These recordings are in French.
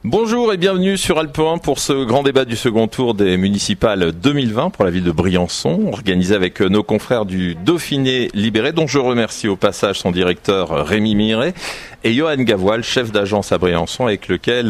Bonjour et bienvenue sur Alpe 1 pour ce grand débat du second tour des municipales 2020 pour la ville de Briançon, organisé avec nos confrères du Dauphiné Libéré, dont je remercie au passage son directeur Rémi Miret et Johan Gavoil, chef d'agence à Briançon, avec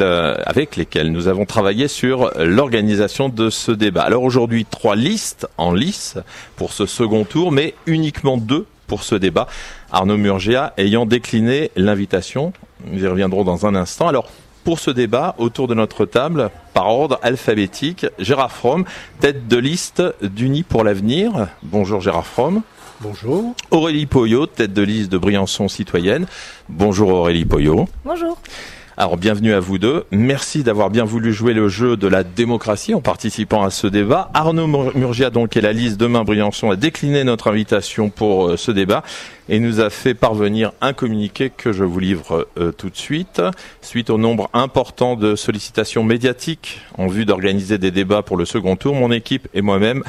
lesquels nous avons travaillé sur l'organisation de ce débat. Alors aujourd'hui, 3 listes en lice pour ce second tour, mais uniquement 2 pour ce débat. Arnaud Murgia ayant décliné l'invitation. Nous y reviendrons dans un instant. Alors, pour ce débat, autour de notre table, par ordre alphabétique, Gérard Fromm, tête de liste d'Unis pour l'avenir. Bonjour Gérard Fromm. Bonjour. Aurélie Poyot, tête de liste de Briançon Citoyenne. Bonjour Aurélie Poyot. Bonjour. Alors bienvenue à vous deux. Merci d'avoir bien voulu jouer le jeu de la démocratie en participant à ce débat. Arnaud Murgia, donc, et la liste Demain Briançon, a décliné notre invitation pour ce débat et nous a fait parvenir un communiqué que je vous livre tout de suite. Suite au nombre important de sollicitations médiatiques en vue d'organiser des débats pour le second tour, mon équipe et moi-même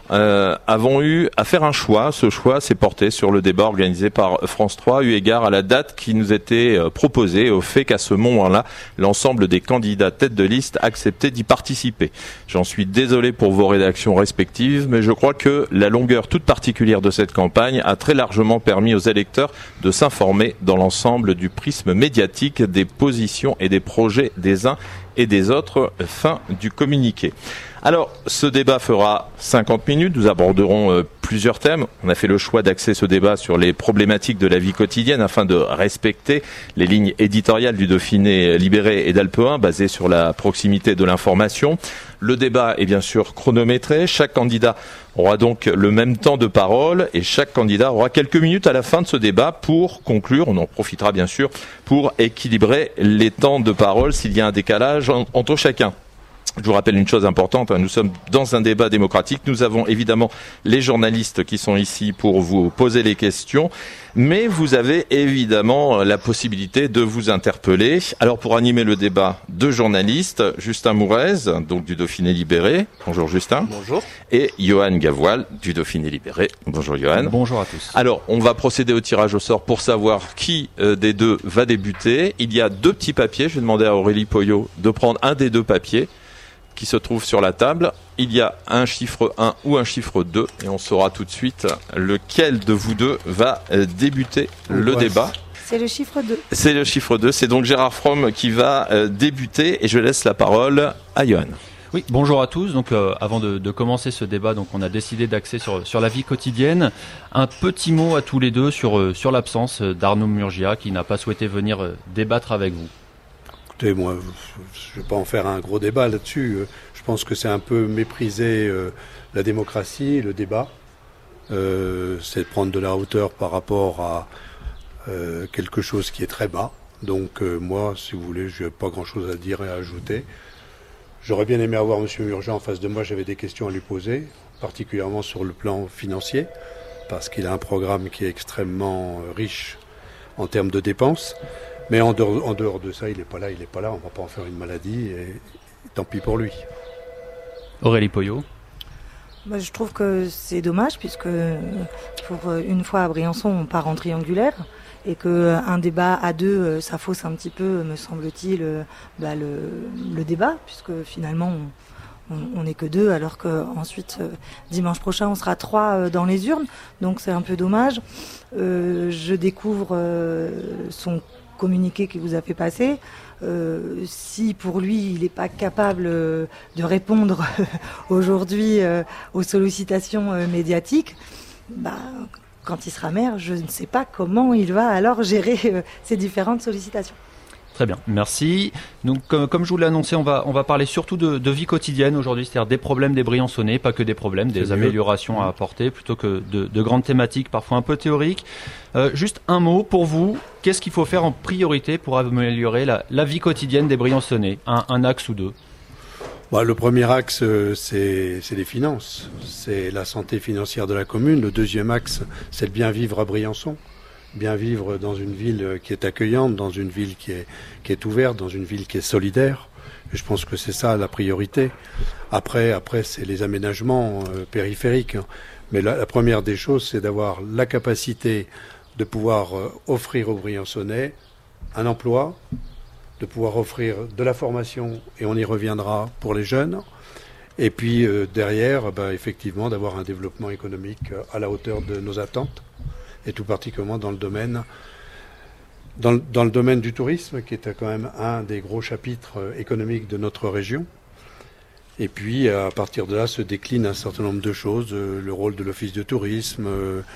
avons eu à faire un choix. Ce choix s'est porté sur le débat organisé par France 3, eu égard à la date qui nous était proposée et au fait qu'à ce moment-là, l'ensemble des candidats tête de liste acceptaient d'y participer. J'en suis désolé pour vos rédactions respectives, mais je crois que la longueur toute particulière de cette campagne a très largement permis aux électeurs de s'informer dans l'ensemble du prisme médiatique des positions et des projets des uns et des autres. Fin du communiqué. Alors, ce débat fera 50 minutes. Nous aborderons plusieurs thèmes. On a fait le choix d'axer ce débat sur les problématiques de la vie quotidienne afin de respecter les lignes éditoriales du Dauphiné Libéré et d'Alpe 1 basées sur la proximité de l'information. Le débat est bien sûr chronométré. Chaque candidat aura donc le même temps de parole et chaque candidat aura quelques minutes à la fin de ce débat pour conclure. On en profitera bien sûr pour équilibrer les temps de parole s'il y a un décalage entre chacun. Je vous rappelle une chose importante, nous sommes dans un débat démocratique. Nous avons évidemment les journalistes qui sont ici pour vous poser les questions, mais vous avez évidemment la possibilité de vous interpeller. Alors pour animer le débat, 2 journalistes, Justin Mourez, donc du Dauphiné Libéré. Bonjour Justin. Bonjour. Et Johan Gavoil du Dauphiné Libéré. Bonjour Johan. Bonjour à tous. Alors on va procéder au tirage au sort pour savoir qui des 2 va débuter. Il y a 2 petits papiers. Je vais demander à Aurélie Poyot de prendre un des 2 papiers qui se trouve sur la table. Il y a un chiffre 1 ou un chiffre 2 et on saura tout de suite lequel de vous 2 va débuter le débat. C'est le chiffre 2. C'est le chiffre 2, c'est donc Gérard Fromm qui va débuter et je laisse la parole à Johan. Oui, bonjour à tous. Donc, avant de commencer ce débat, donc on a décidé d'axer sur la vie quotidienne. Un petit mot à tous les 2 sur l'absence d'Arnaud Murgia qui n'a pas souhaité venir débattre avec vous. Écoutez, moi, je ne vais pas en faire un gros débat là-dessus. Je pense que c'est un peu mépriser la démocratie, le débat. C'est prendre de la hauteur par rapport à quelque chose qui est très bas. Donc moi, si vous voulez, je n'ai pas grand-chose à dire et à ajouter. J'aurais bien aimé avoir M. Murgia en face de moi. J'avais des questions à lui poser, particulièrement sur le plan financier, parce qu'il a un programme qui est extrêmement riche en termes de dépenses. Mais en dehors de ça, il n'est pas là, on ne va pas en faire une maladie, et tant pis pour lui. Aurélie Poyot. Je trouve que c'est dommage, puisque pour une fois à Briançon, on part en triangulaire, et qu'un débat à 2, ça fausse un petit peu, me semble-t-il, le débat, puisque finalement, on n'est que 2, alors qu'ensuite, dimanche prochain, on sera 3 dans les urnes, donc c'est un peu dommage. Je découvre son communiqué qu'il vous a fait passer. Si pour lui il n'est pas capable de répondre aujourd'hui aux sollicitations médiatiques, quand il sera maire, je ne sais pas comment il va alors gérer ces différentes sollicitations. Très bien, merci. Donc, comme je vous l'ai annoncé, on va parler surtout de vie quotidienne aujourd'hui, c'est-à-dire des problèmes des Briançonnais, pas que des problèmes, des améliorations à apporter, plutôt que de grandes thématiques, parfois un peu théoriques. Juste un mot pour vous, qu'est-ce qu'il faut faire en priorité pour améliorer la vie quotidienne des Briançonnais ? Un axe ou 2 ? Le premier axe, c'est les finances, c'est la santé financière de la commune. Le deuxième axe, c'est le bien vivre à Briançon. Bien vivre dans une ville qui est accueillante, dans une ville qui est ouverte, dans une ville qui est solidaire. Et je pense que c'est ça la priorité. Après c'est les aménagements périphériques. Mais la première des choses, c'est d'avoir la capacité de pouvoir offrir aux Briançonnais un emploi, de pouvoir offrir de la formation, et on y reviendra pour les jeunes. Et puis derrière, effectivement, d'avoir un développement économique à la hauteur de nos attentes, et tout particulièrement dans le domaine du tourisme, qui est quand même un des gros chapitres économiques de notre région. Et puis, à partir de là, se décline un certain nombre de choses, le rôle de l'office de tourisme,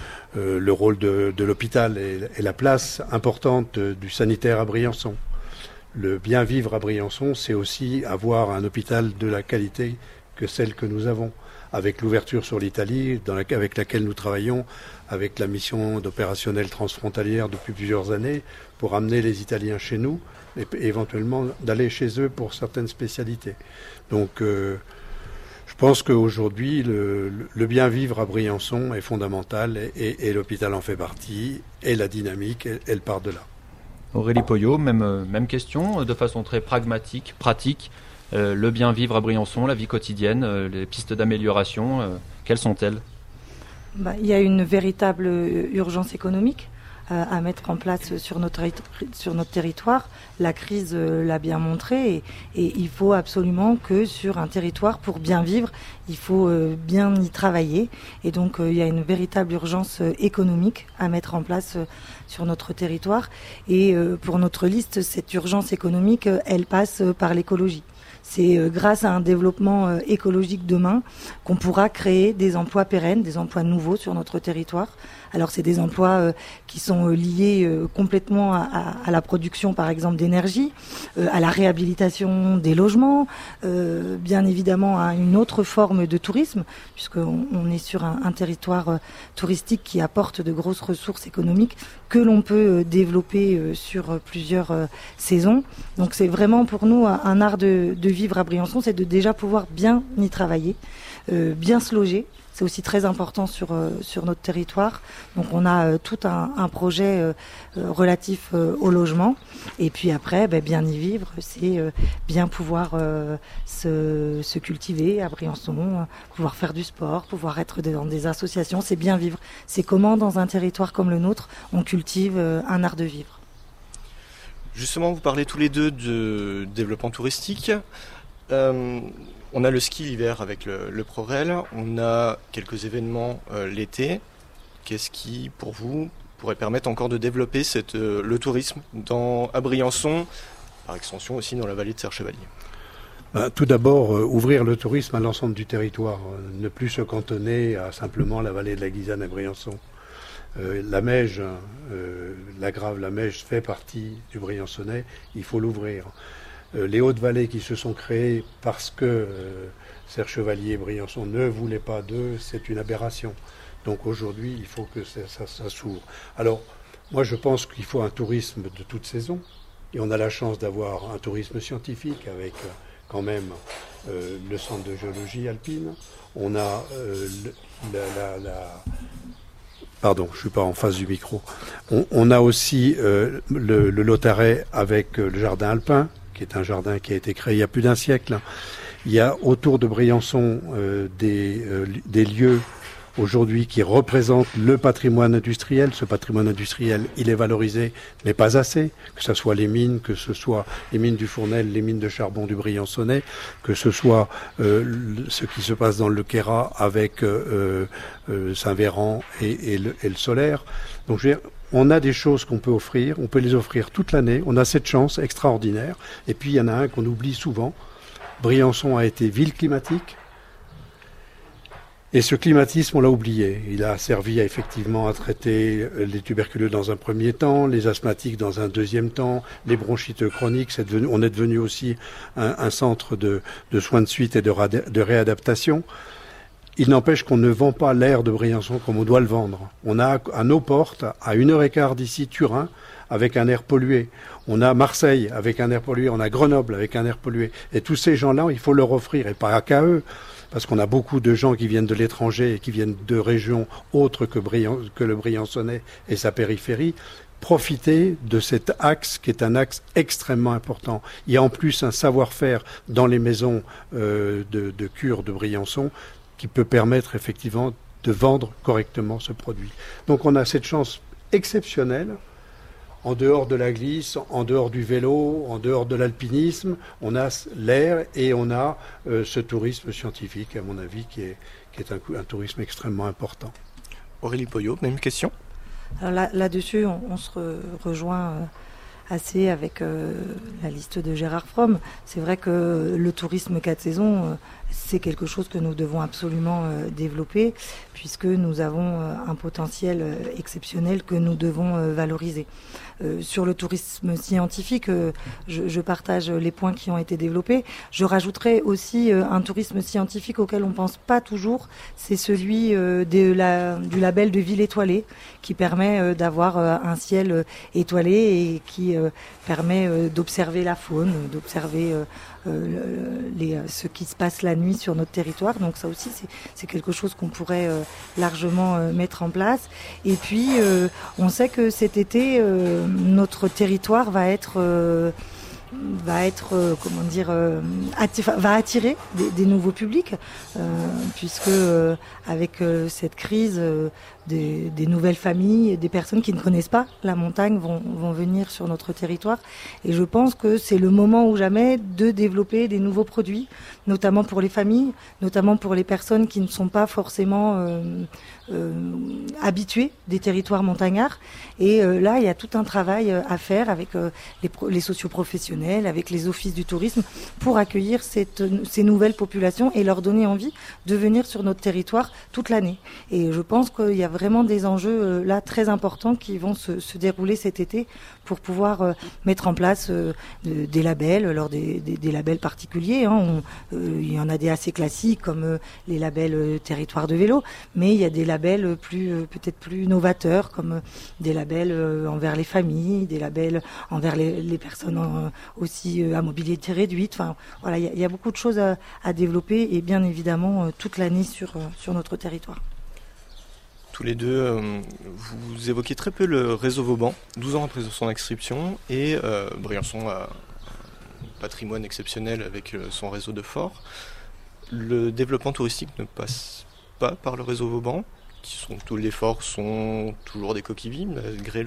le rôle de l'hôpital et la place importante du sanitaire à Briançon. Le bien vivre à Briançon, c'est aussi avoir un hôpital de la qualité que celle que nous avons, avec l'ouverture sur l'Italie, avec laquelle nous travaillons, avec la mission d'opérationnel transfrontalière depuis plusieurs années, pour amener les Italiens chez nous, et éventuellement d'aller chez eux pour certaines spécialités. Donc je pense qu'aujourd'hui, le bien vivre à Briançon est fondamental, et l'hôpital en fait partie, et la dynamique, elle part de là. Aurélie Poyot, même question, de façon très pragmatique, pratique. Le bien vivre à Briançon, la vie quotidienne, les pistes d'amélioration, quelles sont-elles ? Il y a une véritable urgence économique à mettre en place sur notre territoire. La crise l'a bien montré, et il faut absolument que sur un territoire, pour bien vivre, il faut bien y travailler. Et donc il y a une véritable urgence économique à mettre en place sur notre territoire. Et pour notre liste, cette urgence économique, elle passe par l'écologie. C'est grâce à un développement écologique demain qu'on pourra créer des emplois pérennes, des emplois nouveaux sur notre territoire. Alors c'est des emplois qui sont liés complètement à la production, par exemple, d'énergie, à la réhabilitation des logements, bien évidemment à une autre forme de tourisme, puisqu'on est sur un territoire touristique qui apporte de grosses ressources économiques que l'on peut développer sur plusieurs saisons. Donc c'est vraiment pour nous un art de vivre à Briançon, c'est de déjà pouvoir bien y travailler, bien se loger. C'est aussi très important sur notre territoire. Donc on a tout un projet relatif au logement. Et puis après, bien y vivre, c'est bien pouvoir se cultiver à Briançon, pouvoir faire du sport, pouvoir être dans des associations. C'est bien vivre. C'est comment, dans un territoire comme le nôtre, on cultive un art de vivre. Justement, vous parlez tous les deux de développement touristique. On a le ski l'hiver avec le ProRail, on a quelques événements l'été. Qu'est-ce qui, pour vous, pourrait permettre encore de développer le tourisme à Briançon, par extension aussi dans la vallée de Serre-Chevalier ? Tout d'abord, ouvrir le tourisme à l'ensemble du territoire, ne plus se cantonner à simplement la vallée de la Guisane à Briançon. La Meige, la Grave, la Meige fait partie du Briançonnais, il faut l'ouvrir. Les Hautes-Vallées qui se sont créées parce que Serre-Chevalier et Briançon ne voulaient pas d'eux, c'est une aberration. Donc aujourd'hui, il faut que ça s'ouvre. Alors, moi je pense qu'il faut un tourisme de toute saison, et on a la chance d'avoir un tourisme scientifique avec quand même le centre de géologie alpine. On a Pardon, je ne suis pas en face du micro. On a aussi le Lotaret avec le jardin alpin, qui est un jardin qui a été créé il y a plus d'un siècle. Il y a autour de Briançon des lieux aujourd'hui qui représentent le patrimoine industriel. Ce patrimoine industriel, il est valorisé, mais pas assez. Que ce soit les mines, que ce soit les mines du Fournel, les mines de charbon du Briançonnais, que ce soit ce qui se passe dans le Queyras avec Saint-Véran et le solaire. Donc je veux dire, on a des choses qu'on peut offrir, on peut les offrir toute l'année, on a cette chance extraordinaire. Et puis il y en a un qu'on oublie souvent. Briançon a été ville climatique, et ce climatisme, on l'a oublié. Il a servi effectivement à traiter les tuberculeux dans un premier temps, les asthmatiques dans un deuxième temps, les bronchiteux chroniques. On est devenu aussi un centre de soins de suite et de réadaptation. Il n'empêche qu'on ne vend pas l'air de Briançon comme on doit le vendre. On a à nos portes, à 1h15 d'ici, Turin, avec un air pollué. On a Marseille avec un air pollué. On a Grenoble avec un air pollué. Et tous ces gens-là, il faut leur offrir, et pas qu'à eux, parce qu'on a beaucoup de gens qui viennent de l'étranger et qui viennent de régions autres que le Briançonnais et sa périphérie. Profiter de cet axe qui est un axe extrêmement important. Il y a en plus un savoir-faire dans les maisons de cure de Briançon qui peut permettre effectivement de vendre correctement ce produit. Donc on a cette chance exceptionnelle en dehors de la glisse, en dehors du vélo, en dehors de l'alpinisme, on a l'air et on a ce tourisme scientifique, à mon avis, qui est un tourisme extrêmement important. Aurélie Poyot, même question. Alors là-dessus, on se rejoint assez avec la liste de Gérard Fromm. C'est vrai que le tourisme 4 saisons, c'est quelque chose que nous devons absolument développer, puisque nous avons un potentiel exceptionnel que nous devons valoriser. Sur le tourisme scientifique, je partage les points qui ont été développés. Je rajouterai aussi un tourisme scientifique auquel on ne pense pas toujours, c'est celui du label de ville étoilée, qui permet d'avoir un ciel étoilé et qui permet d'observer la faune, d'observer ce qui se passe la nuit sur notre territoire. Donc ça aussi, c'est quelque chose qu'on pourrait largement mettre en place. Et puis, on sait que cet été, notre territoire va attirer des nouveaux publics, puisque avec cette crise, des nouvelles familles, des personnes qui ne connaissent pas la montagne vont venir sur notre territoire. Et je pense que c'est le moment ou jamais de développer des nouveaux produits, notamment pour les familles, notamment pour les personnes qui ne sont pas forcément habituées des territoires montagnards. Et là, il y a tout un travail à faire avec les socioprofessionnels, avec les offices du tourisme, pour accueillir ces nouvelles populations et leur donner envie de venir sur notre territoire toute l'année. Et je pense qu'il y a vraiment des enjeux là très importants qui vont se dérouler cet été pour pouvoir mettre en place des labels, alors des labels particuliers. Il y en a des assez classiques comme les labels territoire de vélo, mais il y a des labels peut-être plus novateurs comme des labels envers les familles, des labels envers les personnes aussi à mobilité réduite. Enfin, voilà, il y a beaucoup de choses à développer et bien évidemment toute l'année sur notre territoire. Tous les deux, vous évoquez très peu le réseau Vauban, 12 ans après son inscription, et Briançon a un patrimoine exceptionnel avec son réseau de forts. Le développement touristique ne passe pas par le réseau Vauban, tous les forts sont toujours des coquilles vides, malgré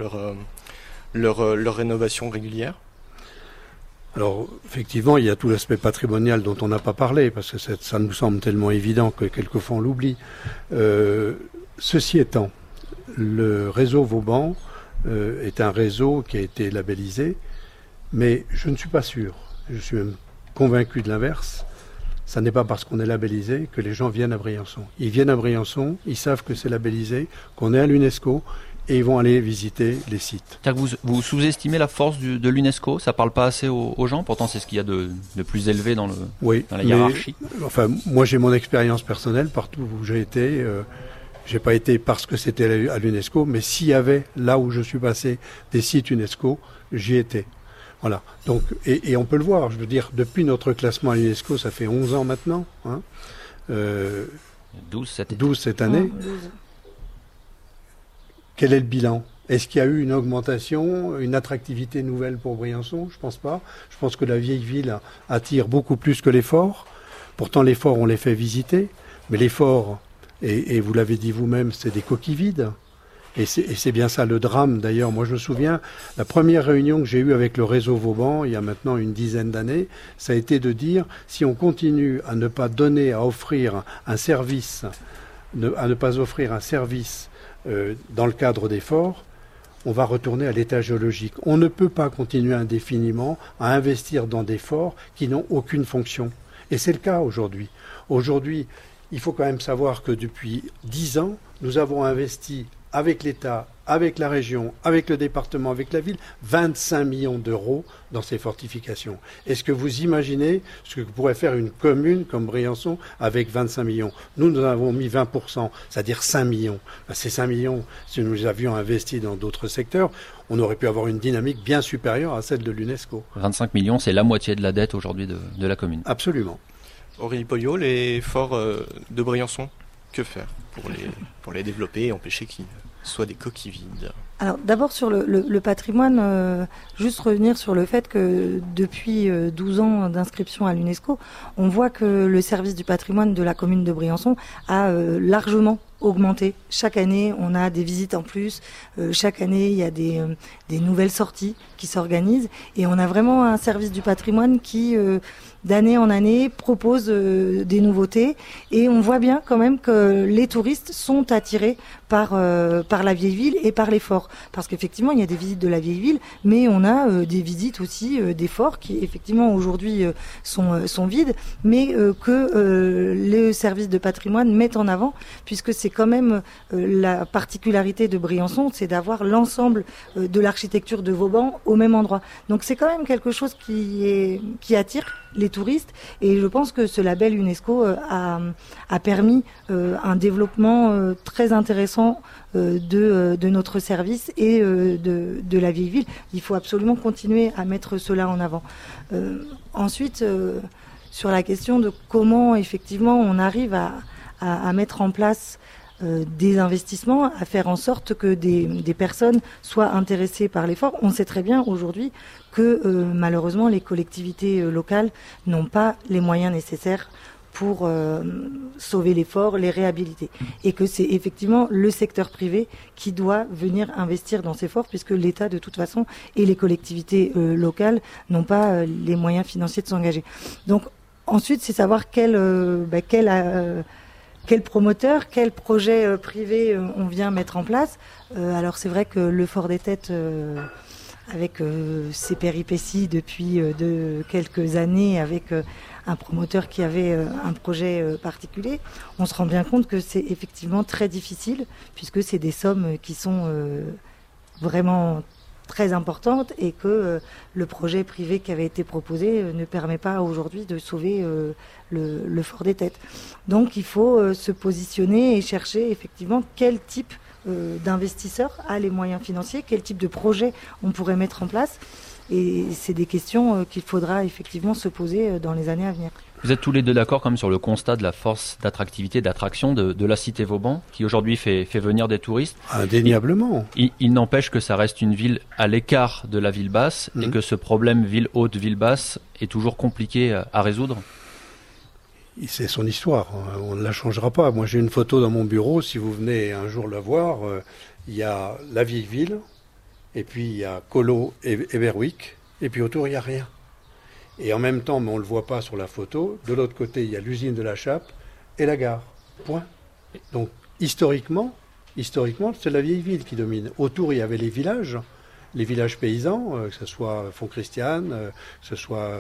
leur rénovation régulière. Alors, effectivement, il y a tout l'aspect patrimonial dont on n'a pas parlé, parce que ça nous semble tellement évident que quelquefois on l'oublie. Ceci étant, le réseau Vauban est un réseau qui a été labellisé, mais je ne suis pas sûr, je suis même convaincu de l'inverse. Ça n'est pas parce qu'on est labellisé que les gens viennent à Briançon. Ils viennent à Briançon, ils savent que c'est labellisé, qu'on est à l'UNESCO, et ils vont aller visiter les sites. Vous sous-estimez la force de l'UNESCO, ça ne parle pas assez aux gens, pourtant c'est ce qu'il y a de plus élevé dans la hiérarchie. Enfin, moi j'ai mon expérience personnelle, partout où j'ai été, j'ai pas été parce que c'était à l'UNESCO, mais s'il y avait, là où je suis passé, des sites UNESCO, j'y étais. Voilà. Donc, et on peut le voir, je veux dire, depuis notre classement à l'UNESCO, ça fait 11 ans maintenant, 12 cette année. 12. Quel est le bilan ? Est-ce qu'il y a eu une augmentation, une attractivité nouvelle pour Briançon ? Je pense pas. Je pense que la vieille ville attire beaucoup plus que les forts. Pourtant, les forts, on les fait visiter. Mais les forts, et vous l'avez dit vous-même, c'est des coquilles vides. Et c'est bien ça le drame. D'ailleurs, moi je me souviens, la première réunion que j'ai eue avec le réseau Vauban, il y a maintenant une dizaine d'années, ça a été de dire, si on continue à ne pas donner, à offrir un service, à ne pas offrir un service dans le cadre des forts, on va retourner à l'état géologique. On ne peut pas continuer indéfiniment à investir dans des forts qui n'ont aucune fonction. Et c'est le cas aujourd'hui. Aujourd'hui, il faut quand même savoir que depuis 10 ans, nous avons investi avec l'État, avec la région, avec le département, avec la ville, 25 millions d'euros dans ces fortifications. Est-ce que vous imaginez ce que pourrait faire une commune comme Briançon avec 25 millions ? Nous avons mis 20%, c'est-à-dire 5 millions. Ces 5 millions, si nous les avions investis dans d'autres secteurs, on aurait pu avoir une dynamique bien supérieure à celle de l'UNESCO. 25 millions, c'est la moitié de la dette aujourd'hui de la commune. Absolument. Aurélie Poyot, les forts de Briançon, que faire pour les développer et empêcher qu'ils soient des coquilles vides ? Alors d'abord sur le patrimoine, juste revenir sur le fait que depuis 12 ans d'inscription à l'UNESCO, on voit que le service du patrimoine de la commune de Briançon a largement augmenté. Chaque année, on a des visites en plus. Chaque année, il y a des nouvelles sorties qui s'organisent. Et on a vraiment un service du patrimoine qui, d'année en année, propose des nouveautés. Et on voit bien quand même que les touristes sont attirés par la vieille ville et par les forts. Parce qu'effectivement, il y a des visites de la vieille ville, mais on a des visites aussi des forts qui, effectivement, aujourd'hui sont vides, mais que le service de patrimoine met en avant, puisque c'est quand même la particularité de Briançon, c'est d'avoir l'ensemble de l'architecture de Vauban au même endroit. Donc c'est quand même quelque chose qui attire les touristes, et je pense que ce label UNESCO a permis un développement très intéressant de notre service et de la vieille ville. Il faut absolument continuer à mettre cela en avant. Ensuite, sur la question de comment effectivement on arrive à mettre en place des investissements, à faire en sorte que des personnes soient intéressées par l'effort. On sait très bien aujourd'hui que malheureusement les collectivités locales n'ont pas les moyens nécessaires pour sauver les forts, les réhabiliter. Et que c'est effectivement le secteur privé qui doit venir investir dans ces forts, puisque l'État de toute façon et les collectivités locales n'ont pas les moyens financiers de s'engager. Donc ensuite, c'est savoir quel promoteur, quel projet privé on vient mettre en place. Alors c'est vrai que le Fort des Têtes, avec ses péripéties depuis quelques années, avec un promoteur qui avait un projet particulier, on se rend bien compte que c'est effectivement très difficile, puisque c'est des sommes qui sont vraiment très importante, et que le projet privé qui avait été proposé ne permet pas aujourd'hui de sauver le Fort des Têtes. Donc il faut se positionner et chercher effectivement quel type d'investisseur a les moyens financiers, quel type de projet on pourrait mettre en place. Et c'est des questions qu'il faudra effectivement se poser dans les années à venir. Vous êtes tous les deux d'accord quand même sur le constat de la force d'attractivité, d'attraction de la cité Vauban, qui aujourd'hui fait venir des touristes. Indéniablement. Il n'empêche que ça reste une ville à l'écart de la ville basse, et que ce problème ville haute, ville basse est toujours compliqué à résoudre. C'est son histoire, on ne la changera pas. Moi j'ai une photo dans mon bureau, si vous venez un jour la voir, il y a la vieille ville, et puis il y a Colo et Berwick, et puis autour il n'y a rien. Et en même temps, mais on ne le voit pas sur la photo, de l'autre côté, il y a l'usine de la Chappe et la gare. Point. Donc, historiquement, c'est la vieille ville qui domine. Autour, il y avait les villages paysans, que ce soit Font-Christiane, que ce soit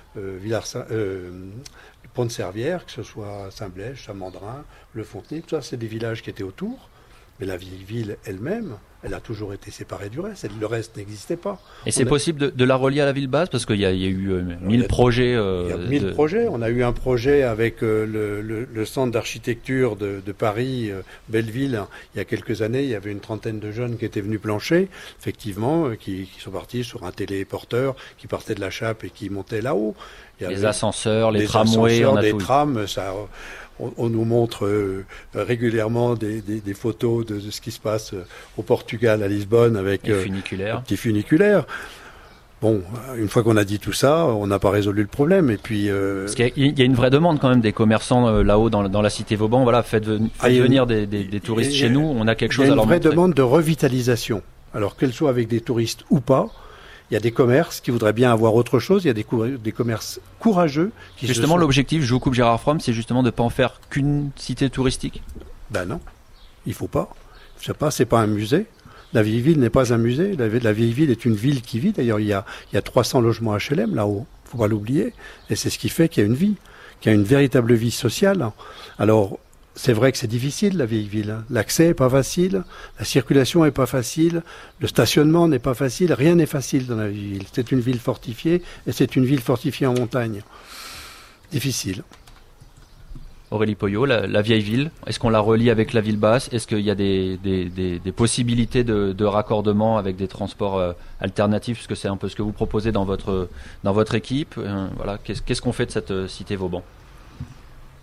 Pont-de-Servière, que ce soit Saint-Blaise, Chamandrin, Le Fontenay. Tout ça, c'est des villages qui étaient autour. Mais la vieille ville elle-même, elle a toujours été séparée du reste. Le reste n'existait pas. Et c'est possible de la relier à la ville basse, parce qu'il y a eu 1000 projets. Il y a 1000 projets. On a eu un projet avec le centre d'architecture de Paris, Belleville. Il y a quelques années, il y avait une trentaine de jeunes qui étaient venus plancher, effectivement, qui sont partis sur un téléporteur, qui partait de la Chappe et qui montait là-haut. Les ascenseurs, les tramways, des trams, ça... On nous montre régulièrement des photos de ce qui se passe au Portugal, à Lisbonne, avec des petits funiculaires. Bon, une fois qu'on a dit tout ça, on n'a pas résolu le problème. Et puis, parce qu'il y a une vraie demande quand même des commerçants là-haut dans la cité Vauban. Voilà, faites venir des touristes chez nous. On a quelque chose à leur montrer. Il y a une vraie demande de revitalisation. Alors qu'elle soit avec des touristes ou pas. Il y a des commerces qui voudraient bien avoir autre chose. Il y a des commerces courageux. Justement, l'objectif, je vous coupe Gérard Fromm, c'est justement de ne pas en faire qu'une cité touristique. Ben non, il faut pas. Je sais pas, c'est pas un musée. La vieille ville n'est pas un musée. La vieille ville est une ville qui vit. D'ailleurs, il y a 300 logements HLM là-haut. Faut pas l'oublier. Et c'est ce qui fait qu'il y a une vie, qu'il y a une véritable vie sociale. Alors, c'est vrai que c'est difficile, la vieille ville. L'accès n'est pas facile, la circulation n'est pas facile, le stationnement n'est pas facile, rien n'est facile dans la vieille ville. C'est une ville fortifiée, et c'est une ville fortifiée en montagne. Difficile. Aurélie Poyot, la vieille ville, est-ce qu'on la relie avec la ville basse? Est-ce qu'il y a des possibilités de raccordement avec des transports alternatifs, puisque c'est un peu ce que vous proposez dans votre équipe? Voilà, qu'est-ce qu'on fait de cette cité Vauban?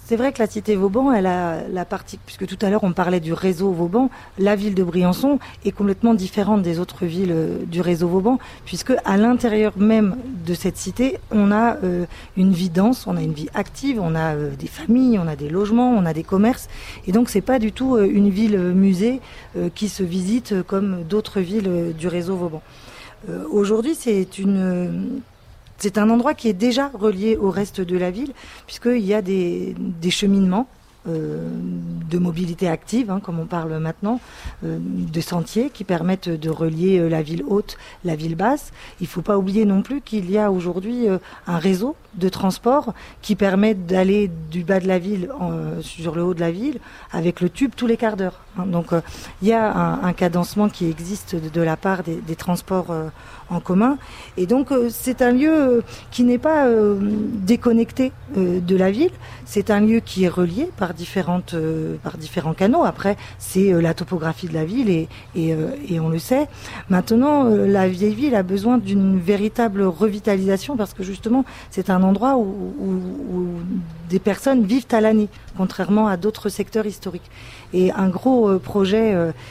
C'est vrai que la cité Vauban, elle a la partie, puisque tout à l'heure on parlait du réseau Vauban, la ville de Briançon est complètement différente des autres villes du réseau Vauban, puisque à l'intérieur même de cette cité, on a une vie dense, on a une vie active, on a des familles, on a des logements, on a des commerces, et donc c'est pas du tout une ville musée qui se visite comme d'autres villes du réseau Vauban. Aujourd'hui, c'est un endroit qui est déjà relié au reste de la ville, puisqu'il y a des cheminements de mobilité active, comme on parle maintenant, de sentiers qui permettent de relier la ville haute, la ville basse. Il ne faut pas oublier non plus qu'il y a aujourd'hui un réseau de transport qui permet d'aller du bas de la ville sur le haut de la ville avec le tube tous les quarts d'heure. Donc il y a un cadencement qui existe de la part des transports en commun, et donc c'est un lieu qui n'est pas déconnecté de la ville. C'est un lieu qui est relié par différents canaux. Après, c'est la topographie de la ville et on le sait. Maintenant, la vieille ville a besoin d'une véritable revitalisation, parce que justement, c'est un endroit où des personnes vivent à l'année, contrairement à d'autres secteurs historiques. Et un gros projet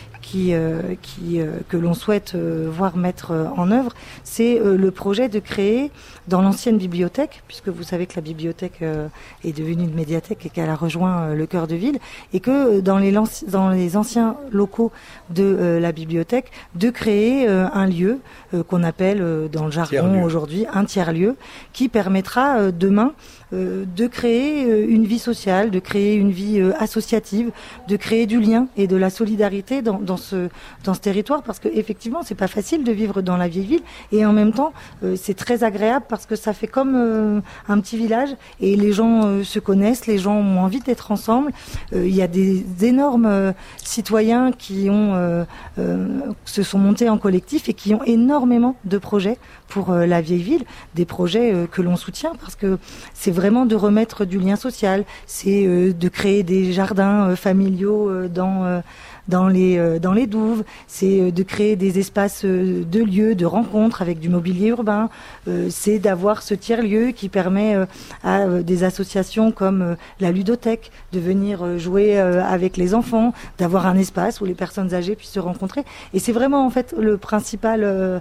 que l'on souhaite voir mettre en œuvre, c'est le projet de créer dans l'ancienne bibliothèque, puisque vous savez que la bibliothèque est devenue une médiathèque et qu'elle a rejoint le cœur de ville, et que dans les anciens locaux de la bibliothèque, de créer un lieu qu'on appelle dans le jargon aujourd'hui un tiers-lieu, qui permettra demain de créer une vie sociale, de créer une vie associative, de créer du lien et de la solidarité dans ce territoire, parce que effectivement c'est pas facile de vivre dans la vieille ville, et en même temps c'est très agréable parce que ça fait comme un petit village, et les gens se connaissent, les gens ont envie d'être ensemble. Il y a des énormes citoyens qui se sont montés en collectif et qui ont énormément de projets pour la vieille ville, des projets que l'on soutient, parce que c'est vraiment de remettre du lien social, c'est de créer des jardins familiaux dans les douves, c'est de créer des espaces de lieux, de rencontres avec du mobilier urbain, c'est d'avoir ce tiers-lieu qui permet à des associations comme la ludothèque de venir jouer avec les enfants, d'avoir un espace où les personnes âgées puissent se rencontrer. Et c'est vraiment en fait le principal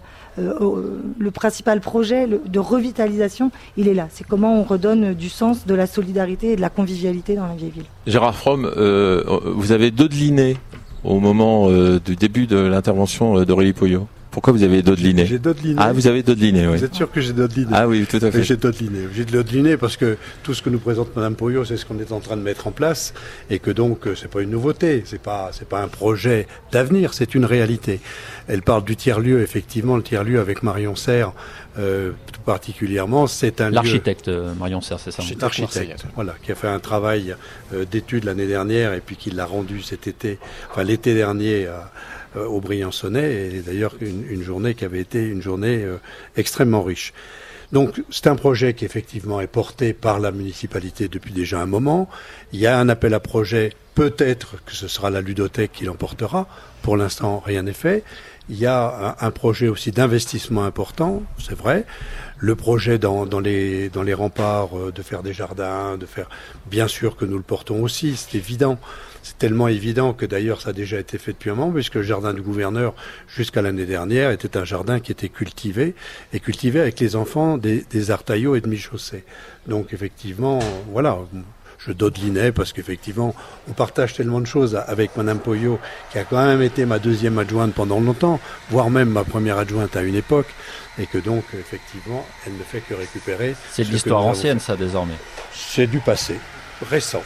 projet de revitalisation, il est là. C'est comment on redonne du sens, de la solidarité et de la convivialité dans la vieille ville. Gérard Fromm, vous avez dodeliné au moment du début de l'intervention d'Aurélie Pouillot. Pourquoi vous avez dodeliné ? J'ai dodeliné. Ah, vous avez dodeliné, oui. Vous êtes sûr que j'ai dodeliné ? Ah oui, tout à fait. J'ai dodeliné. J'ai dodeliné parce que tout ce que nous présente Madame Pouillot, c'est ce qu'on est en train de mettre en place, et que donc c'est pas une nouveauté, c'est pas un projet d'avenir, c'est une réalité. Elle parle du tiers-lieu, effectivement, le tiers-lieu avec Marion Serre, tout particulièrement, c'est un l'architecte Marion Serre, c'est ça ? L'architecte, voilà, qui a fait un travail d'étude l'année dernière et puis qui l'a rendu l'été dernier au Briançonnais, et d'ailleurs une journée qui avait été une journée extrêmement riche. Donc c'est un projet qui effectivement est porté par la municipalité depuis déjà un moment. Il y a un appel à projet, peut-être que ce sera la ludothèque qui l'emportera. Pour l'instant, rien n'est fait. Il y a un projet aussi d'investissement important, c'est vrai. Le projet dans les remparts de faire des jardins, bien sûr que nous le portons aussi, c'est évident. C'est tellement évident que d'ailleurs ça a déjà été fait depuis un moment, puisque le jardin du gouverneur, jusqu'à l'année dernière, était un jardin qui était cultivé avec les enfants des Artaillots et de Michaussé. Donc effectivement, voilà, je dodelinais parce qu'effectivement, on partage tellement de choses avec Madame Pouillot, qui a quand même été ma deuxième adjointe pendant longtemps, voire même ma première adjointe à une époque, et que donc, effectivement, elle ne fait que récupérer. C'est de l'histoire ancienne, ça, désormais. C'est du passé, récent.